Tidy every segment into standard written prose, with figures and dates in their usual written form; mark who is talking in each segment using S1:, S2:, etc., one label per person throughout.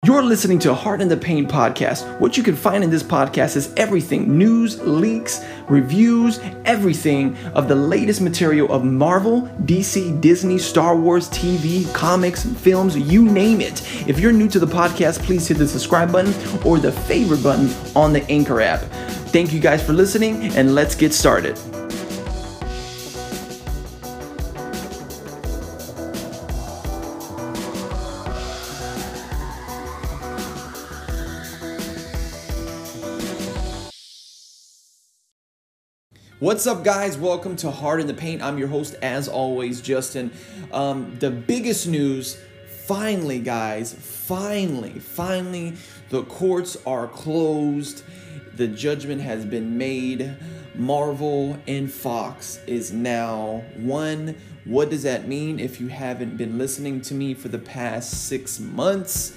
S1: You're listening to Heart in the Paint podcast. What you can find in this podcast is everything: news, leaks, reviews, everything of the latest material of Marvel, DC, Disney, Star Wars, TV, comics, films, you name it. If you're new to the podcast, please hit the subscribe button or the favorite button on the Anchor app. Thank you guys for listening, and let's get started. What's up, guys? Welcome to Heart in the Paint. I'm your host, as always, Justin. The biggest news, finally, guys, finally, the courts are closed. The judgment has been made. Marvel and Fox is now one. What does that mean if you haven't been listening to me for the past 6 months?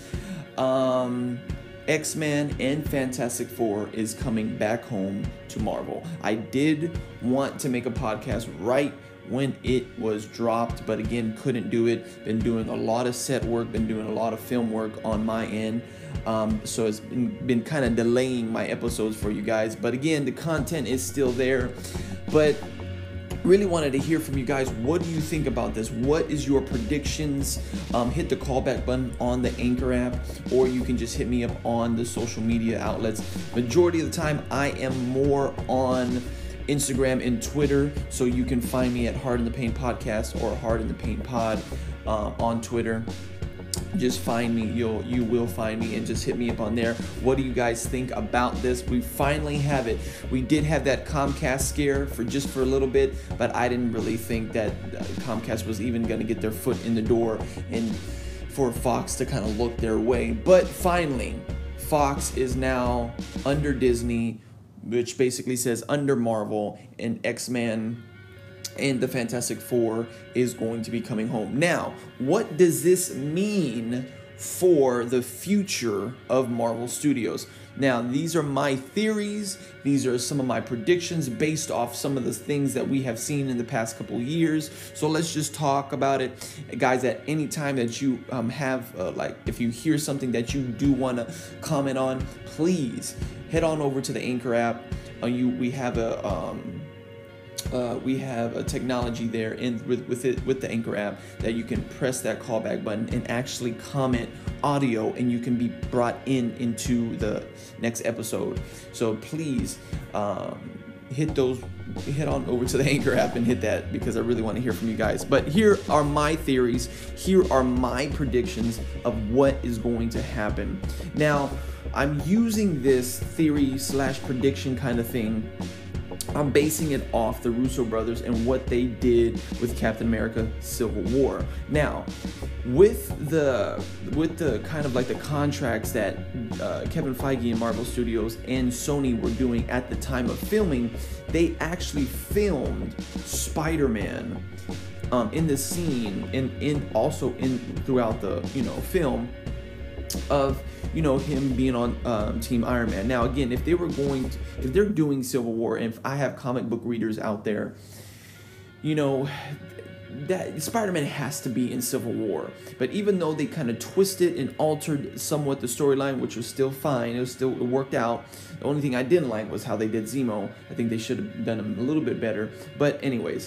S1: X-Men and Fantastic Four is coming back home to Marvel. I did want to make a podcast right when it was dropped, but again, couldn't do it. Been doing a lot of set work, been doing a lot of film work on my end. So it's been kind of delaying my episodes for you guys. But again, the content is still there. But really wanted to hear from you guys. What do you think about this? What is your predictions? Hit the callback button on the Anchor app, or you can just hit me up on the social media outlets. Majority of the time, I am more on Instagram and Twitter, so you can find me at Heart in the Paint Podcast or Heart in the Paint Pod on Twitter. Just find me, you will find me, and just hit me up on there. What do you guys think about this? We finally have it. We did have that Comcast scare for a little bit, but I didn't really think that Comcast was even going to get their foot in the door and for Fox to kind of look their way. But finally, Fox is now under Disney, which basically says under Marvel, and X-Men and the Fantastic Four is going to be coming home. Now, what does this mean for the future of Marvel Studios? Now, these are my theories. These are some of my predictions based off some of the things that we have seen in the past couple years. So let's just talk about it. Guys, at any time that you have, if you hear something that you do want to comment on, please head on over to the Anchor app. We have a technology there with the Anchor app that you can press that callback button and actually comment audio, and you can be brought into the next episode. So please hit on over to the Anchor app and hit that, because I really want to hear from you guys. But here are my theories. Here are my predictions of what is going to happen. Now, I'm using this theory / prediction kind of thing. I'm basing it off the Russo brothers and what they did with Captain America: Civil War. Now, with the kind of like the contracts that Kevin Feige and Marvel Studios and Sony were doing at the time of filming, they actually filmed Spider-Man in the scene and also throughout the film of him being on Team Iron Man. Now, again, if they're doing Civil War, and if I have comic book readers out there, that Spider-Man has to be in Civil War. But even though they kind of twisted and altered somewhat the storyline, which was still fine, it worked out. The only thing I didn't like was how they did Zemo. I think they should have done him a little bit better. But anyways,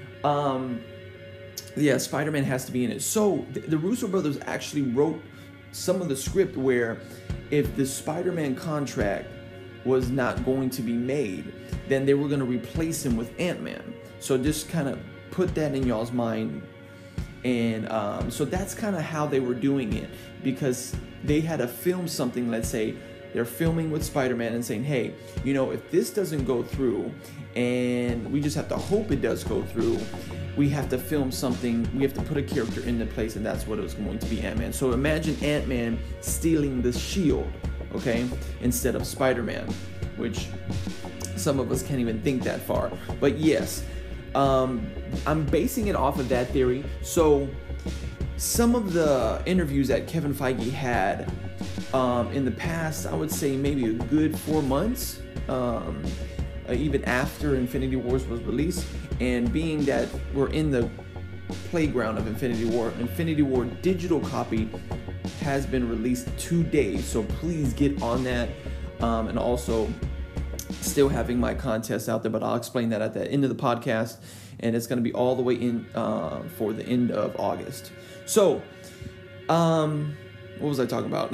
S1: Spider-Man has to be in it. So the Russo brothers actually wrote some of the script where if the Spider-Man contract was not going to be made, then they were going to replace him with Ant-Man. So just kind of put that in y'all's mind. And so that's kind of how they were doing it, because they had to film something. Let's say they're filming with Spider-Man and saying, hey, if this doesn't go through, and we just have to hope it does go through, we have to film something, we have to put a character into place, and that's what it was going to be, Ant-Man. So imagine Ant-Man stealing the shield, okay, instead of Spider-Man, which some of us can't even think that far. But yes, I'm basing it off of that theory. So some of the interviews that Kevin Feige had in the past, I would say maybe a good 4 months, even after Infinity Wars was released, and being that we're in the playground of Infinity War digital copy has been released today, so please get on that. And also, still having my contest out there, but I'll explain that at the end of the podcast, and it's going to be all the way in for the end of August. So, what was I talking about?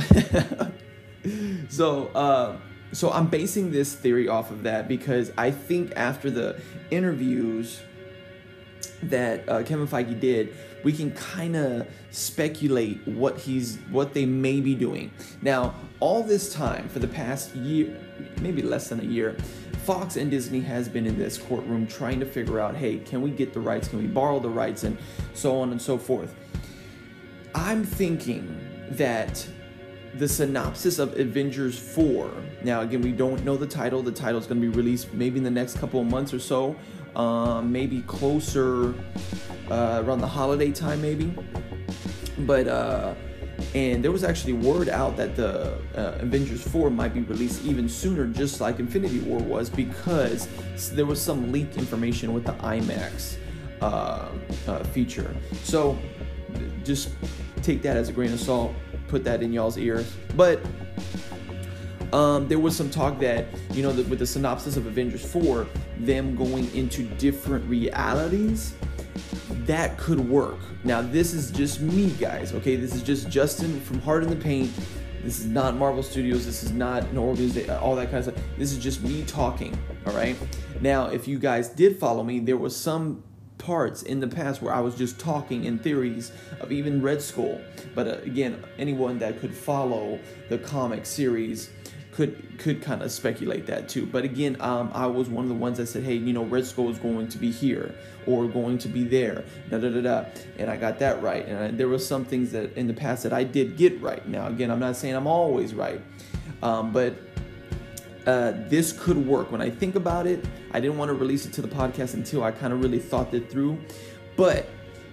S1: So I'm basing this theory off of that because I think after the interviews that Kevin Feige did, we can kind of speculate what they may be doing. Now, all this time, for the past year, maybe less than a year, Fox and Disney has been in this courtroom trying to figure out, hey, can we get the rights? Can we borrow the rights? And so on and so forth. I'm thinking that the synopsis of Avengers 4, now again, we don't know the title. The title is going to be released maybe in the next couple of months or so, maybe closer around the holiday time maybe. But, and there was actually word out that the Avengers 4 might be released even sooner, just like Infinity War was, because there was some leaked information with the IMAX feature. So just take that as a grain of salt, put that in y'all's ears. But there was some talk that, with the synopsis of Avengers 4, them going into different realities, that could work. Now, this is just me, guys, okay? This is just Justin from Heart in the Paint. This is not Marvel Studios. This is not an organization, all that kind of stuff. This is just me talking, all right? Now, if you guys did follow me, there was some parts in the past where I was just talking in theories of even Red Skull. But again, anyone that could follow the comic series could kind of speculate that too. But again, I was one of the ones that said, hey, Red Skull is going to be here or going to be there, and I got that right. And there were some things that in the past that I did get right. Now, again, I'm not saying I'm always right, but this could work. When I think about it, I didn't want to release it to the podcast until I kind of really thought it through. But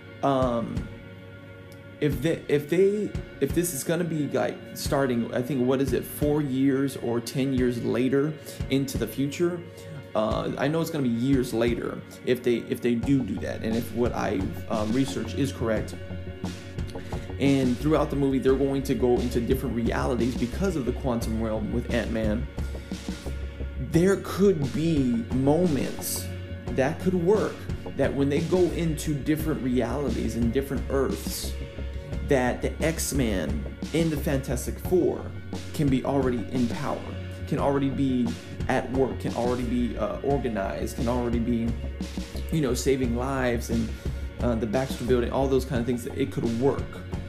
S1: if this is gonna be like starting, I think, what is it, 4 years or 10 years later into the future? I know it's gonna be years later if they do that, and if what I researched is correct. And throughout the movie, they're going to go into different realities because of the quantum realm with Ant-Man. There could be moments that could work, that when they go into different realities and different Earths, that the X-Men in the Fantastic Four can be already in power, can already be at work, can already be organized, can already be, saving lives, and the Baxter Building, all those kind of things. That it could work,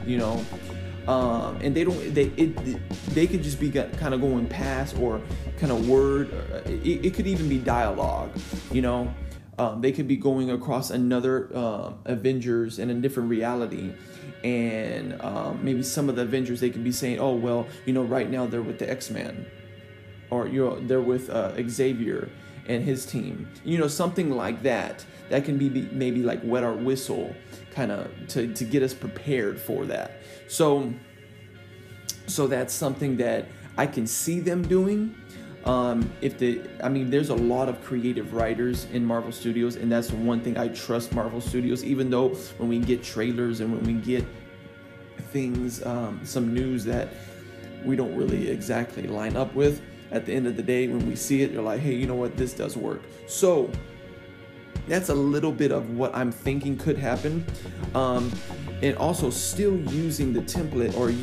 S1: and they could just be kind of going past, or kind of word. It could even be dialogue, They could be going across another Avengers in a different reality, and maybe some of the Avengers, they could be saying, oh, well, right now they're with the X-Men, or they're with Xavier and his team, something like that. That can be maybe like wet our whistle, kind of to get us prepared for that. So that's something that I can see them doing. There's a lot of creative writers in Marvel Studios, and that's one thing I trust Marvel Studios, even though when we get trailers and when we get things, some news that we don't really exactly line up with, at the end of the day, when we see it, you're like, hey, you know what, this does work. So that's a little bit of what I'm thinking could happen. And also still using the template, or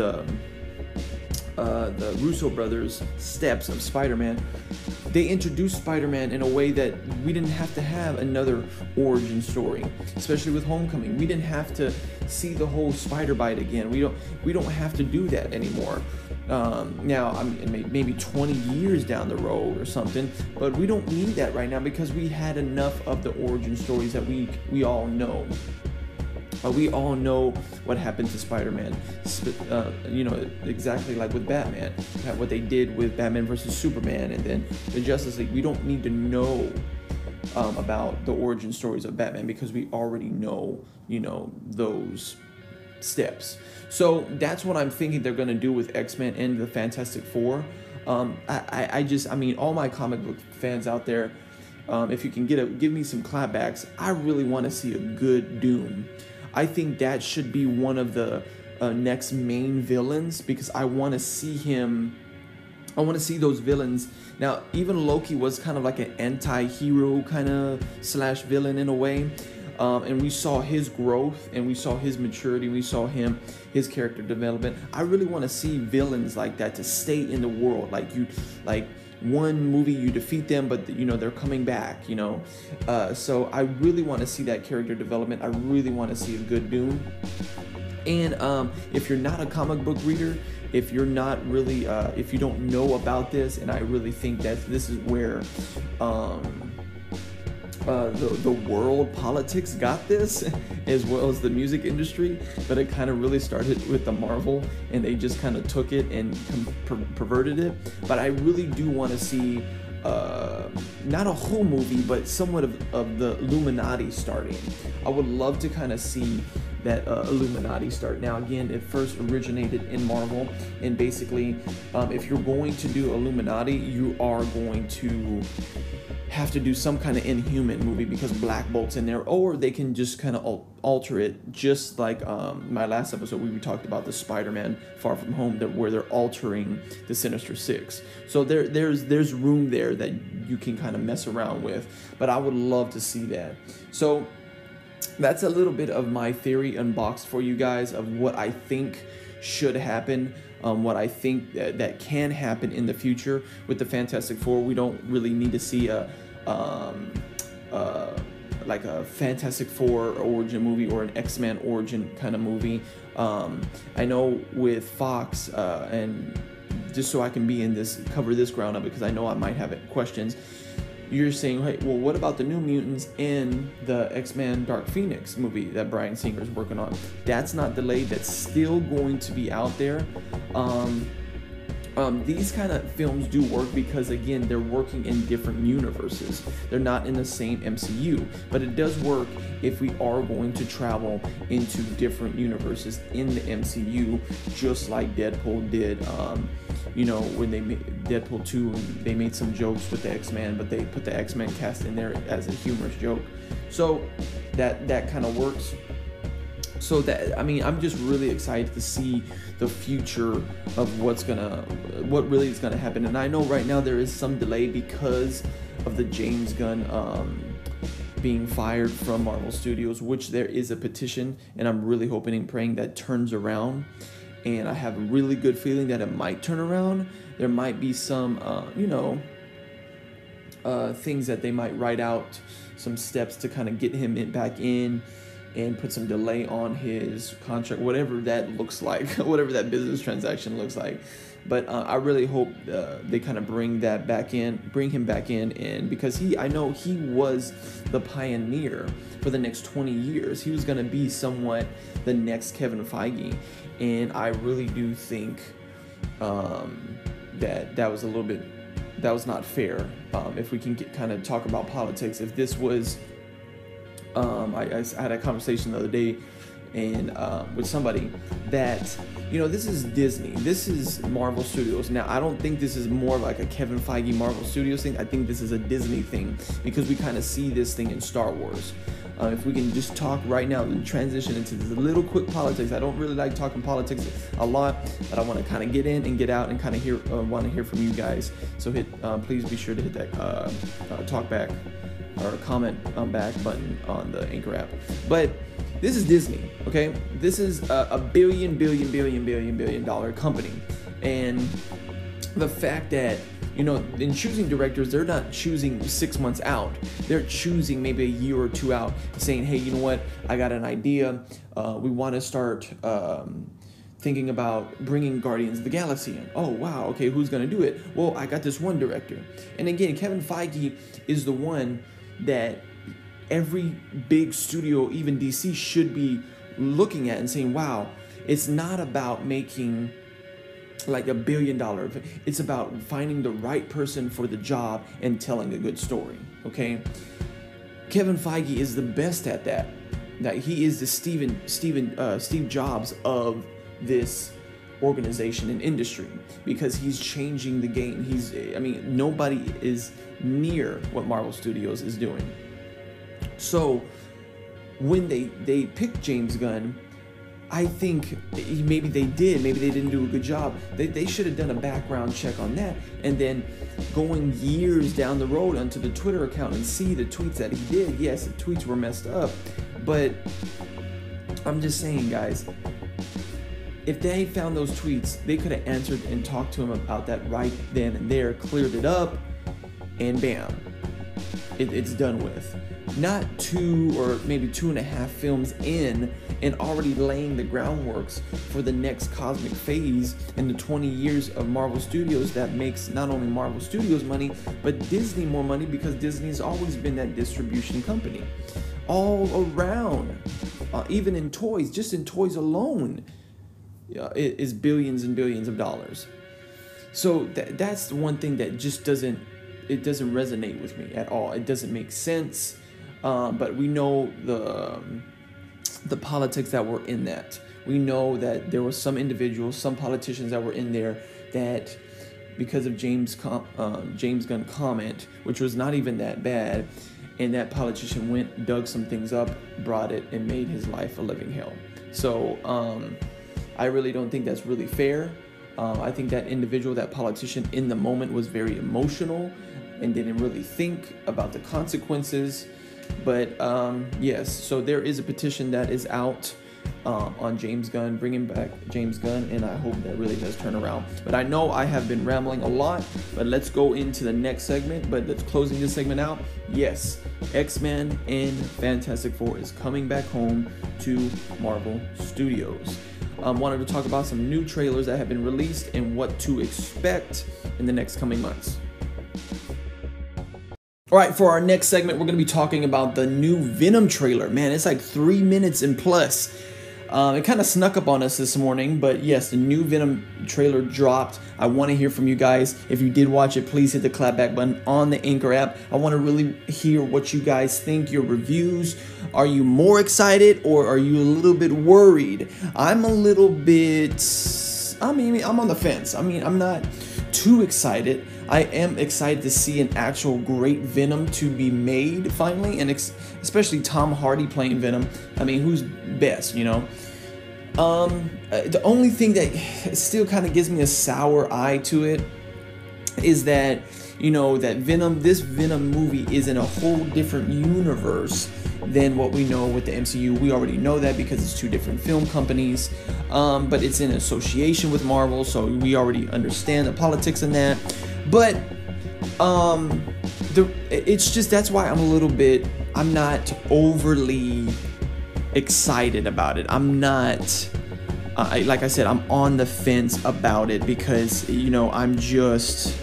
S1: the Russo brothers steps of Spider-Man. They introduced Spider-Man in a way that we didn't have to have another origin story, especially with Homecoming. We didn't have to see the whole spider bite again. We don't have to do that anymore. Now, maybe 20 years down the road or something, but we don't need that right now because we had enough of the origin stories that we all know. We all know what happened to Spider-Man, exactly like with Batman, what they did with Batman versus Superman, and then the Justice League. We don't need to know about the origin stories of Batman because we already know, those steps. So that's what I'm thinking they're going to do with X-Men and the Fantastic Four. All my comic book fans out there, if you can give me some clapbacks, I really want to see a good Doom. I think that should be one of the next main villains, because I want to see him. I want to see those villains. Now, even Loki was kind of like an anti-hero kind of slash villain in a way. And we saw his growth, and we saw his maturity, we saw his character development. I really want to see villains like that to stay in the world. Like one movie you defeat them, but they're coming back. So I really want to see that character development. I really want to see a good Doom. And if you're not a comic book reader, if you're not really, if you don't know about this, and I really think that this is where the world politics got this, as well as the music industry, but it kind of really started with the Marvel, and they just kind of took it and perverted it. But I really do want to see not a whole movie, but somewhat of the Illuminati starting. I would love to kind of see that Illuminati start. Now again, it first originated in Marvel, and basically if you're going to do Illuminati, you are going to have to do some kind of Inhuman movie, because Black Bolt's in there, or they can just kind of alter it, just like my last episode we talked about the Spider-Man Far From Home, where they're altering the Sinister Six. So there's room there that you can kind of mess around with, but I would love to see that. So that's a little bit of my theory unboxed for you guys of what I think should happen, what I think that can happen in the future with the Fantastic Four. We don't really need to see like a Fantastic Four origin movie or an X-Men origin kind of movie. I know with Fox, and just so I can cover this ground up, because I know I might have questions. You're saying, hey, well, what about the New Mutants in the X-Men Dark Phoenix movie that Bryan Singer's working on? That's not delayed. That's still going to be out there. These kind of films do work because, again, they're working in different universes. They're not in the same MCU, but it does work if we are going to travel into different universes in the MCU, just like Deadpool did. When they made Deadpool 2, they made some jokes with the X-Men, but they put the X-Men cast in there as a humorous joke. So that kind of works. So I'm just really excited to see the future of what really is gonna happen. And I know right now there is some delay because of the James Gunn being fired from Marvel Studios, which there is a petition, and I'm really hoping and praying that turns around. And I have a really good feeling that it might turn around. There might be some, things that they might write out, some steps to kind of get him back in, and put some delay on his contract, whatever that looks like, whatever that business transaction looks like. But I really hope they kind of bring him back in, and because I know he was the pioneer for the next 20 years. He was going to be somewhat the next Kevin Feige. And I really do think that was not fair. If we can kind of talk about politics, if this was, I had a conversation the other day and with somebody that, this is Disney, this is Marvel Studios. Now, I don't think this is more like a Kevin Feige Marvel Studios thing. I think this is a Disney thing, because we kind of see this thing in Star Wars. If we can just talk right now and transition into this little quick politics. I don't really like talking politics a lot, but I want to kind of get in and get out and kind of want to hear from you guys. So please be sure to hit that talk back or comment back button on the Anchor app. But this is Disney, okay? This is a billion dollar company, and the fact that, in choosing directors, they're not choosing 6 months out. They're choosing maybe a year or two out, saying, hey, you know what? I got an idea. We want to start thinking about bringing Guardians of the Galaxy in. Oh, wow. Okay, who's going to do it? Well, I got this one director. And again, Kevin Feige is the one that every big studio, even DC, should be looking at and saying, wow, it's not about making like $1 billion. It's about finding the right person for the job and telling a good story. Okay, Kevin Feige is the best at that. That he is the Steve Jobs of this organization and industry, because he's changing the game. Nobody is near what Marvel Studios is doing. So when they picked James Gunn, I think maybe they did. Maybe they didn't do a good job. They should have done a background check on that, and then going years down the road onto the Twitter account and see the tweets that he did. Yes, the tweets were messed up, but I'm just saying, guys, if they found those tweets, they could have answered and talked to him about that right then and there, cleared it up, and bam, it's done with. Not 2 or maybe 2.5 films in and already laying the groundworks for the next cosmic phase in the 20 years of Marvel Studios that makes not only Marvel Studios money, but Disney more money, because Disney's always been that distribution company. All around, even in toys, just in toys alone, it is billions and billions of dollars. So that's the one thing that just doesn't resonate with me at all. It doesn't make sense. But we know the politics that were in that. We know that there were some individuals, some politicians that were in there that, because of James Gunn comment, which was not even that bad, and that politician went, dug some things up, brought it, and made his life a living hell. So I really don't think that's really fair. I think that individual, that politician in the moment, was very emotional and didn't really think about the consequences. But yes, so there is a petition that is out on James Gunn, bringing back James Gunn, and I hope that really does turn around. But I know I have been rambling a lot, but let's go into the next segment. But let's closing this segment out. Yes, X-Men and Fantastic Four is coming back home to Marvel Studios. Wanted to talk about some new trailers that have been released and what to expect in the next coming months. All right, for our next segment, we're going to be talking about the new Venom trailer. Man, it's like 3 minutes and plus. It kind of snuck up on us this morning, but yes, the new Venom trailer dropped. I want to hear from you guys. If you did watch it, please hit the clapback button on the Anchor app. I want to really hear what you guys think, your reviews. Are you more excited or are you a little bit worried? I'm a little bit, I'm on the fence. I'm not too excited. I am excited to see an actual great Venom to be made finally, and especially Tom Hardy playing Venom. Who's best, you know? The only thing that still kind of gives me a sour eye to it is that, that this Venom movie is in a whole different universe than what we know with the MCU. We already know that because it's 2 different film companies, but it's in association with Marvel, so we already understand the politics in that. But it's just, that's why I'm not overly excited about it. I'm not, like I said, I'm on the fence about it because, I'm just,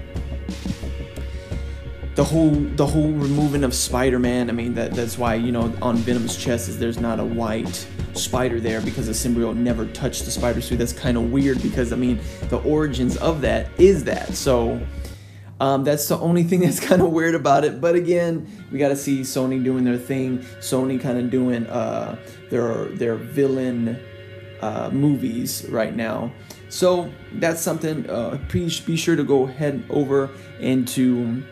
S1: the whole removing of Spider-Man. That's why, on Venom's chest there's not a white spider there, because the symbiote never touched the spider suit. That's kind of weird because the origins of that is that. So that's the only thing that's kind of weird about it. But again, we got to see Sony doing their thing. Sony kind of doing their villain movies right now. So that's something. Please be sure to go head over into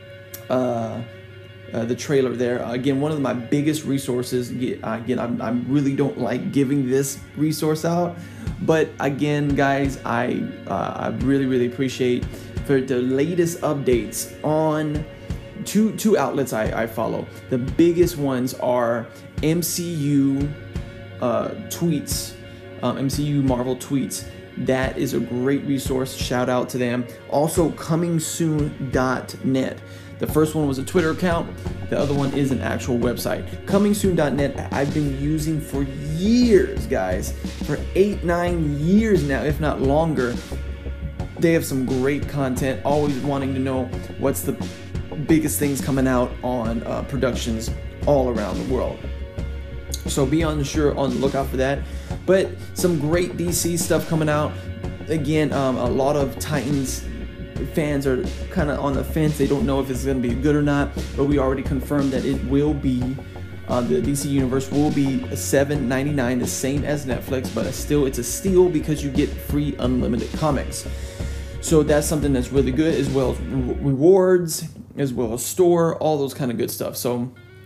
S1: the trailer there. Again, one of my biggest resources. Again, I really don't like giving this resource out, but again, guys, I really appreciate for the latest updates on two outlets I follow. The biggest ones are MCU tweets, MCU Marvel tweets. That is a great resource. Shout out to them. Also, comingsoon.net. The first one was a Twitter account. The other one is an actual website. Comingsoon.net I've been using for years, guys. For 8-9 years now, if not longer. They have some great content. Always wanting to know what's the biggest things coming out on productions all around the world. So be on the lookout for that. But some great DC stuff coming out. Again, a lot of Titans fans are kind of on the fence. They don't know if it's going to be good or not, but we already confirmed that it will be. The DC Universe will be $7.99, the same as Netflix, but it's a steal because you get free unlimited comics. So that's something that's really good, as well as rewards, as well as store, all those kind of good stuff. So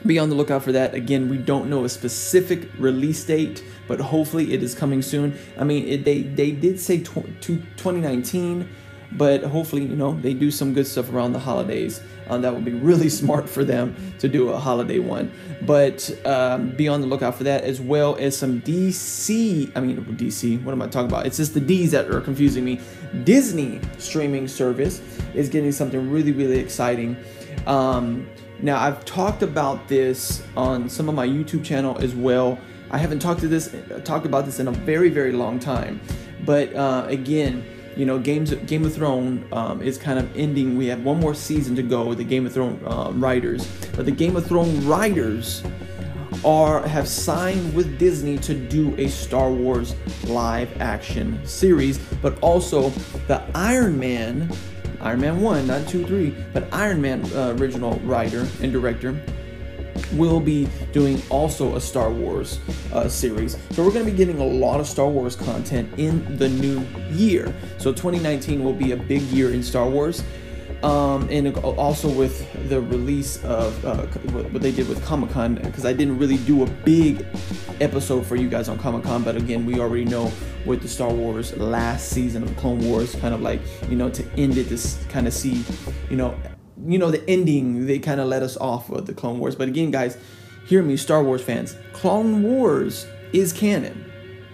S1: be on the lookout for that. Again, we don't know a specific release date, but hopefully it is coming soon. I mean, they did say 2019, but hopefully, they do some good stuff around the holidays. That would be really smart for them to do a holiday one. But be on the lookout for that, as well as some DC, what am I talking about? It's just the D's that are confusing me. Disney streaming service is getting something really, really exciting. Now, I've talked about this on some of my YouTube channel as well. I haven't talked about this in a very, very long time. But again, Game of Thrones is kind of ending. We have one more season to go with the Game of Thrones writers. But the Game of Thrones writers have signed with Disney to do a Star Wars live action series, but also the Iron Man 1, not 2, 3, but Iron Man original writer and director will be doing also a Star Wars series. So we're going to be getting a lot of Star Wars content in the new year. So 2019 will be a big year in Star Wars. And also with the release of what they did with Comic-Con, because I didn't really do a big episode for you guys on Comic-Con, but again, we already know with the Star Wars last season of Clone Wars, kind of like, to end it, to kind of see, the ending, they kind of let us off with the Clone Wars. But again, guys, hear me, Star Wars fans, Clone Wars is canon.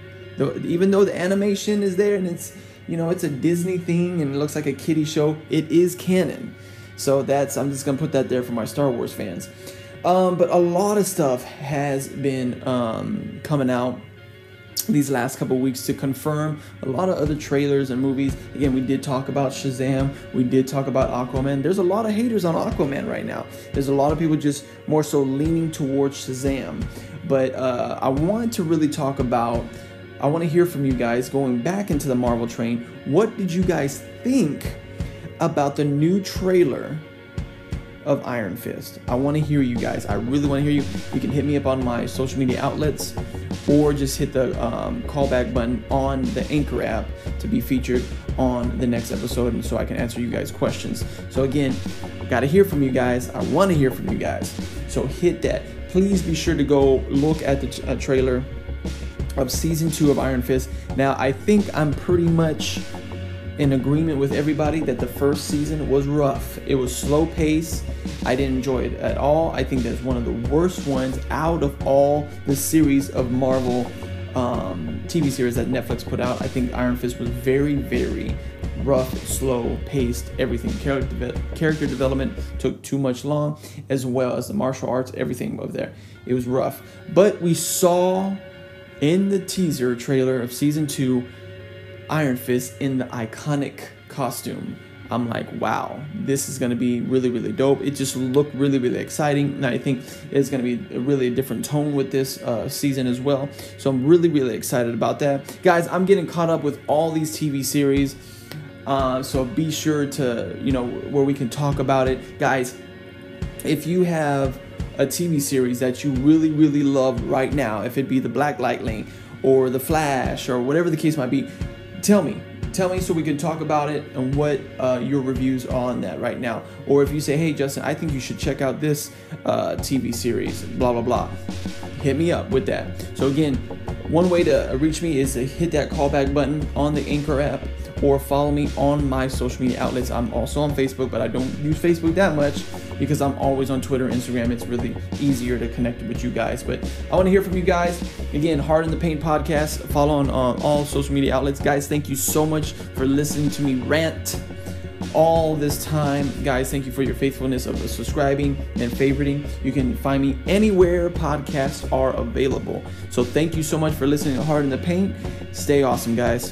S1: Even though the animation is there and it's, it's a Disney thing and it looks like a kiddie show, it is canon. So I'm just going to put that there for my Star Wars fans. But a lot of stuff has been coming out these last couple weeks to confirm a lot of other trailers and movies. Again, we did talk about Shazam. We did talk about Aquaman. There's a lot of haters on Aquaman right now. There's a lot of people just more so leaning towards Shazam. But I want to really talk about, I want to hear from you guys going back into the Marvel train. What did you guys think about the new trailer of Iron Fist? I want to hear you guys. I really want to hear you. You can hit me up on my social media outlets or just hit the callback button on the Anchor app to be featured on the next episode, and so I can answer you guys' questions. So again, got to hear from you guys. I want to hear from you guys. So hit that. Please be sure to go look at the trailer of season 2 of Iron Fist. Now, I think I'm pretty much in agreement with everybody that the first season was rough. It was slow paced. I didn't enjoy it at all. I think that's one of the worst ones out of all the series of Marvel TV series that Netflix put out. I think Iron Fist was very, very rough, slow paced, everything. Character development took too much long, as well as the martial arts, everything over there. It was rough. But we saw in the teaser trailer of season 2 Iron Fist in the iconic costume. I'm like, wow, this is going to be really, really dope. It just looked really, really exciting. And I think it's going to be a really different tone with this season as well. So I'm really, really excited about that. Guys, I'm getting caught up with all these TV series. So be sure to, where we can talk about it. Guys, if you have a TV series that you really, really love right now, if it be the Black Lightning or the Flash or whatever the case might be, tell me so we can talk about it and what your reviews are on that right now. Or if you say, hey Justin, I think you should check out this TV series, blah blah blah, hit me up with that. So again, one way to reach me is to hit that callback button on the Anchor app or follow me on my social media outlets. I'm also on Facebook, but I don't use Facebook that much because I'm always on Twitter, Instagram. It's really easier to connect with you guys. But I want to hear from you guys. Again, Hard in the Paint podcast. Follow on all social media outlets. Guys, thank you so much for listening to me rant all this time. Guys, thank you for your faithfulness of subscribing and favoriting. You can find me anywhere podcasts are available. So thank you so much for listening to Hard in the Paint. Stay awesome, guys.